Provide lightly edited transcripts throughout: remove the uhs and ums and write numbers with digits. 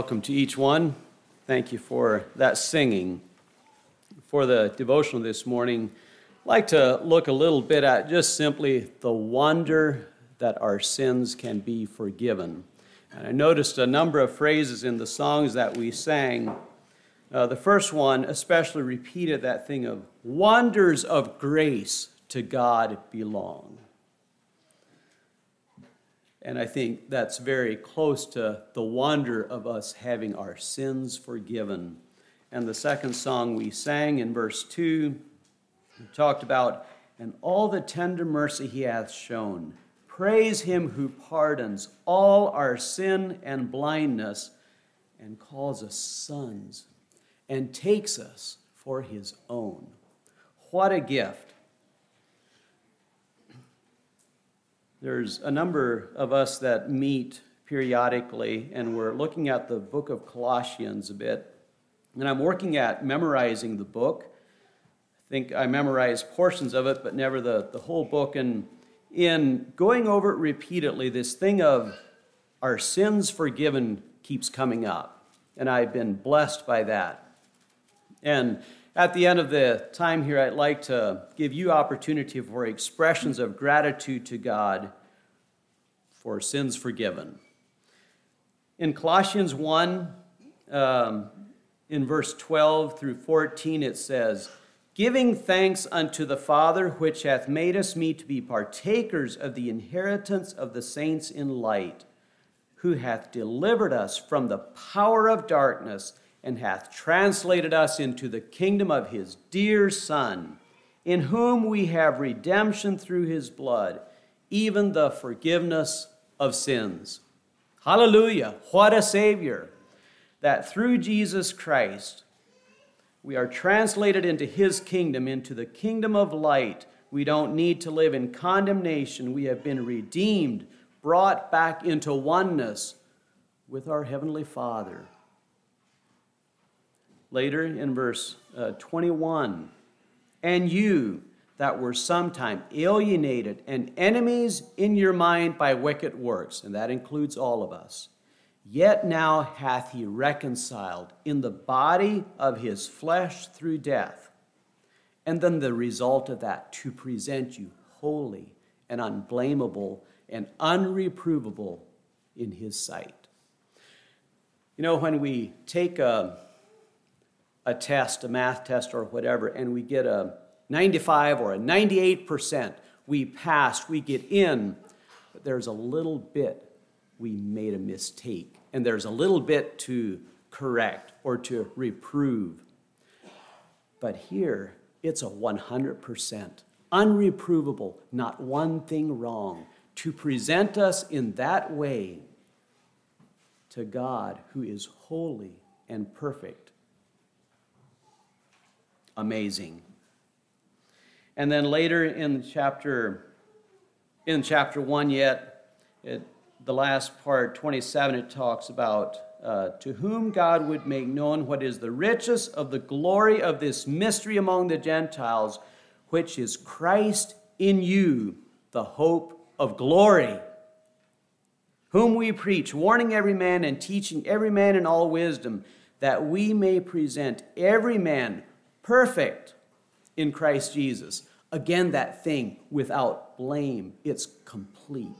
Welcome to each one. Thank you for that singing. For the devotional this morning, I'd like to look a little bit at just simply the wonder that our sins can be forgiven. And I noticed a number of phrases in the songs that we sang. The first one especially repeated that thing of wonders of grace to God belong. And I think that's very close to the wonder of us having our sins forgiven. And the second song we sang in verse 2, we talked about, and all the tender mercy he hath shown. Praise him who pardons all our sin and blindness and calls us sons and takes us for his own. What a gift. There's a number of us that meet periodically, and we're looking at the book of Colossians a bit. And I'm working at memorizing the book. I think I memorized portions of it, but never the whole book. And in going over it repeatedly, this thing of our sins forgiven keeps coming up. And I've been blessed by that. And at the end of the time here, I'd like to give you opportunity for expressions of gratitude to God for sins forgiven. In Colossians 1, in verse 12 through 14, it says, giving thanks unto the Father, which hath made us meet to be partakers of the inheritance of the saints in light, who hath delivered us from the power of darkness, and hath translated us into the kingdom of his dear Son, in whom we have redemption through his blood, even the forgiveness of sins. Hallelujah! What a Savior! That through Jesus Christ, we are translated into his kingdom, into the kingdom of light. We don't need to live in condemnation. We have been redeemed, brought back into oneness with our Heavenly Father. Later in verse 21, and you that were sometime alienated and enemies in your mind by wicked works, and that includes all of us, yet now hath he reconciled in the body of his flesh through death. And then the result of that, to present you holy and unblameable and unreprovable in his sight. You know, when we take a test, a math test or whatever, and we get a 95 or a 98%, we passed, we get in, but there's a little bit we made a mistake, and there's a little bit to correct or to reprove. But here, it's a 100%, unreprovable, not one thing wrong, to present us in that way to God who is holy and perfect. Amazing. And then later in chapter 1 the last part, 27, it talks about to whom God would make known what is the riches of the glory of this mystery among the Gentiles, which is Christ in you, the hope of glory, whom we preach, warning every man and teaching every man in all wisdom, that we may present every man perfect in Christ Jesus. Again, that thing without blame. It's complete.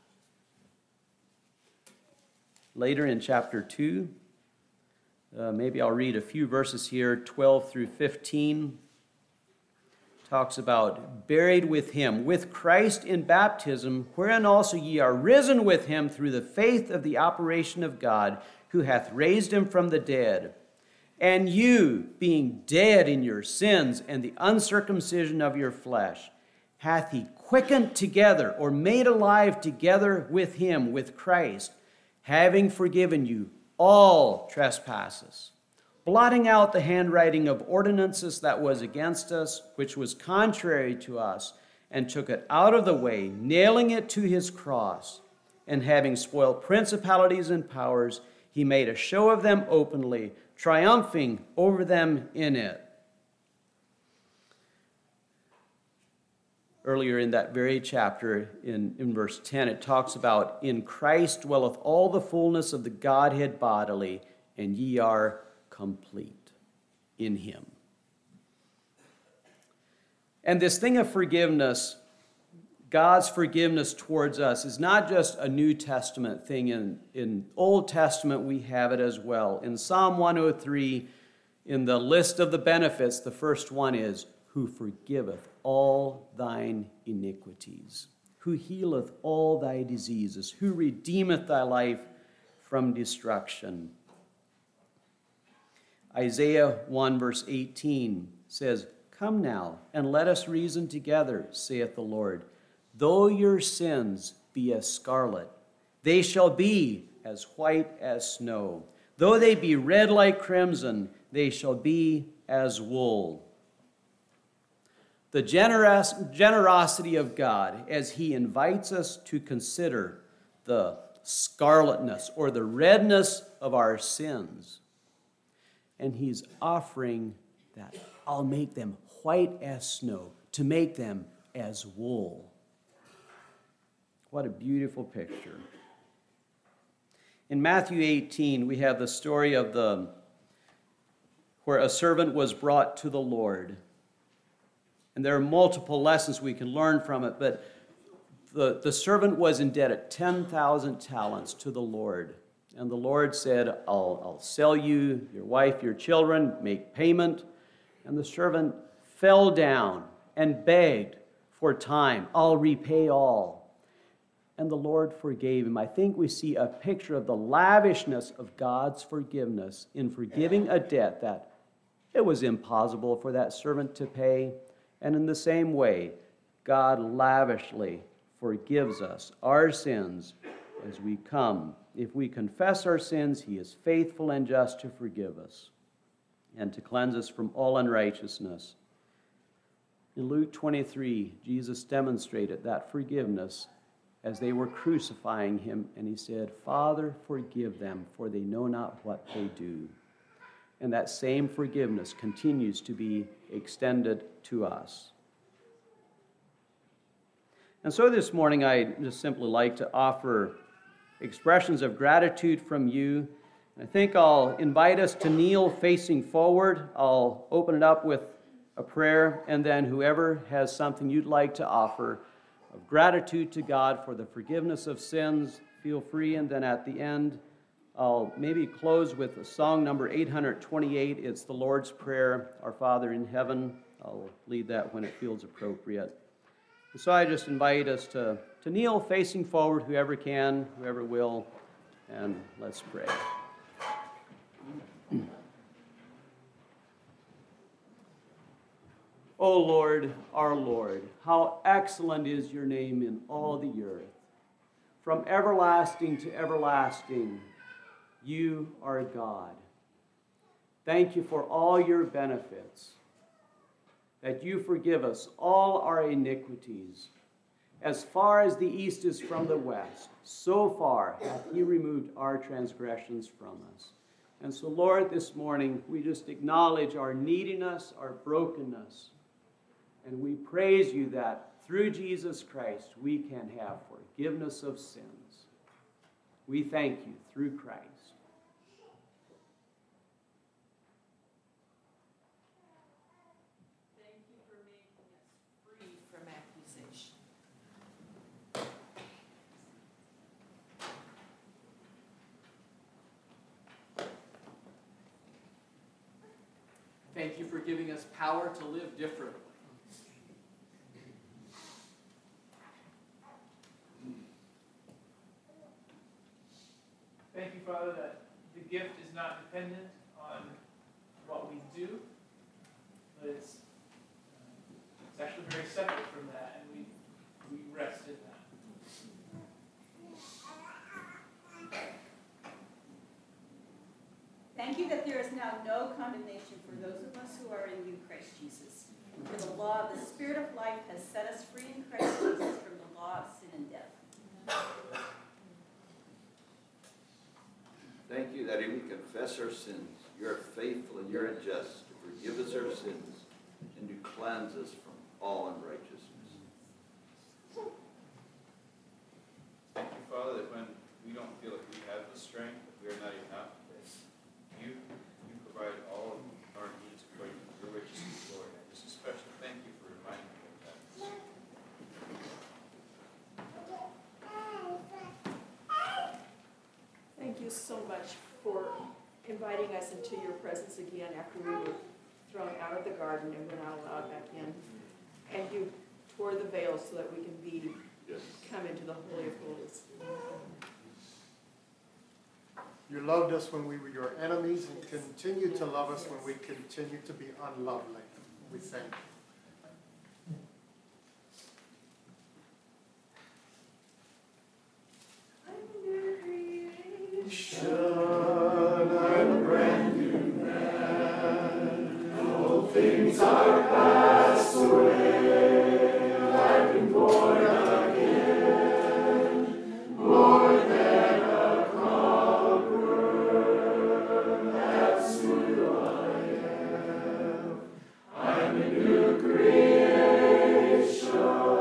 Later in chapter 2, maybe I'll read a few verses here, 12 through 15. Talks about buried with him, with Christ in baptism, wherein also ye are risen with him through the faith of the operation of God, who hath raised him from the dead. And you, being dead in your sins and the uncircumcision of your flesh, hath he quickened together or made alive together with him, with Christ, having forgiven you all trespasses, blotting out the handwriting of ordinances that was against us, which was contrary to us, and took it out of the way, nailing it to his cross, and having spoiled principalities and powers, he made a show of them openly, triumphing over them in it. Earlier in that very chapter, in verse 10, it talks about, "In Christ dwelleth all the fullness of the Godhead bodily, and ye are complete in him." And this thing of forgiveness, God's forgiveness towards us, is not just a New Testament thing. In Old Testament, we have it as well. In Psalm 103, in the list of the benefits, the first one is, "Who forgiveth all thine iniquities, who healeth all thy diseases, who redeemeth thy life from destruction." Isaiah 1 verse 18 says, "Come now, and let us reason together, saith the Lord. Though your sins be as scarlet, they shall be as white as snow. Though they be red like crimson, they shall be as wool." The generosity of God as he invites us to consider the scarletness or the redness of our sins. And he's offering that, "I'll make them white as snow, to make them as wool." What a beautiful picture. In Matthew 18, we have the story of where a servant was brought to the Lord. And there are multiple lessons we can learn from it, but the servant was indebted 10,000 talents to the Lord. And the Lord said, I'll sell you, your wife, your children, make payment. And the servant fell down and begged for time. "I'll repay all." And the Lord forgave him. I think we see a picture of the lavishness of God's forgiveness in forgiving a debt that it was impossible for that servant to pay. And in the same way, God lavishly forgives us our sins as we come. If we confess our sins, he is faithful and just to forgive us and to cleanse us from all unrighteousness. In Luke 23, Jesus demonstrated that forgiveness as they were crucifying him, and he said, "Father, forgive them, for they know not what they do." And that same forgiveness continues to be extended to us. And so this morning, I just simply like to offer expressions of gratitude from you. I think I'll invite us to kneel facing forward. I'll open it up with a prayer, and then whoever has something you'd like to offer of gratitude to God for the forgiveness of sins, feel free. And then at the end, I'll maybe close with song number 828. It's the Lord's Prayer, "Our Father in Heaven." I'll lead that when it feels appropriate. And so I just invite us to kneel facing forward, whoever can, whoever will, and let's pray. O Lord, our Lord, how excellent is your name in all the earth. From everlasting to everlasting, you are God. Thank you for all your benefits, that you forgive us all our iniquities. As far as the east is from the west, so far hath he removed our transgressions from us. And so, Lord, this morning we just acknowledge our neediness, our brokenness, and we praise you that through Jesus Christ we can have forgiveness of sins. We thank you through Christ. Thank you for making us free from accusation. Thank you for giving us power to live differently. Thank you, Father, that the gift is not dependent on what we do, but it's actually very separate from that, and we rest in that. Thank you that there is now no condemnation for those of us who are in you, Christ Jesus. For the law of the Spirit of life has set us free in Christ Jesus from the law of sin and death. Thank you that if we confess our sins, you're faithful and you're just to forgive us our sins and to cleanse us from all unrighteousness. Father, that when we don't feel like we have the strength, that we are not enough, that you provide all of our needs according to your riches and glory. And just especially thank you for reminding me of that. Thank you so much for inviting us into your presence again after we were thrown out of the garden and we're not allowed back in. And you tore the veil so that we can come into the Holy of Holies. You loved us when we were your enemies and continue to love us when we continue to be unlovely. We thank you. Things are passed away, I've been born again, more than a conqueror, that's who I am. I'm a new creation,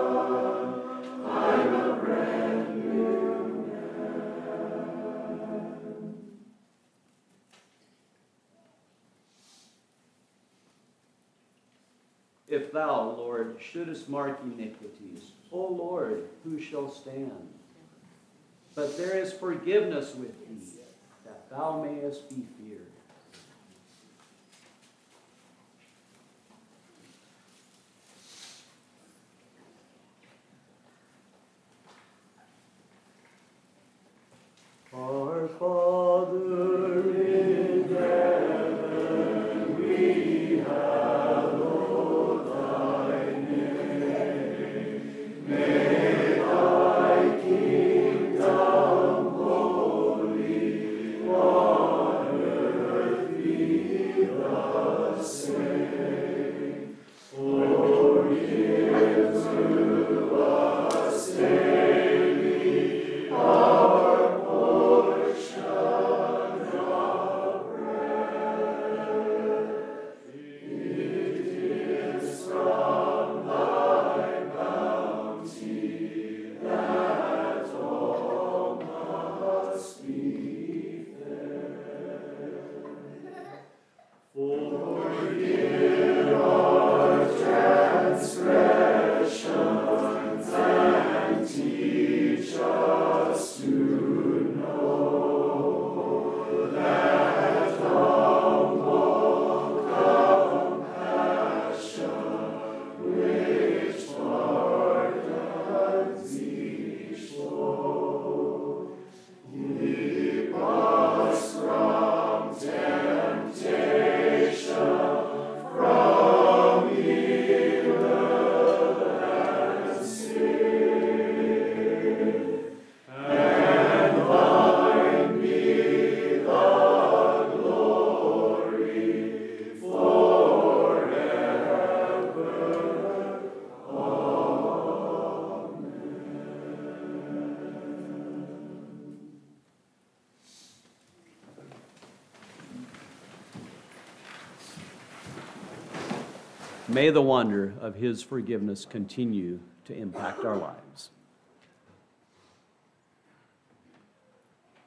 I'm a brand new man. If thou, Lord, shouldest mark iniquities, O Lord, who shall stand? But there is forgiveness with thee, that thou mayest be feared. Our Father in heaven, we hallowed thy name. May thy kingdom wholly on earth be the same. Forgive to us daily our portion of bread. It is from thy bounty that all must be fed. Forgive our transgressions and teach us to know that humble compassion which pardons each woe. Keep us from temptation, from evil and sin, and thine be the glory forever. May the wonder of his forgiveness continue to impact our lives.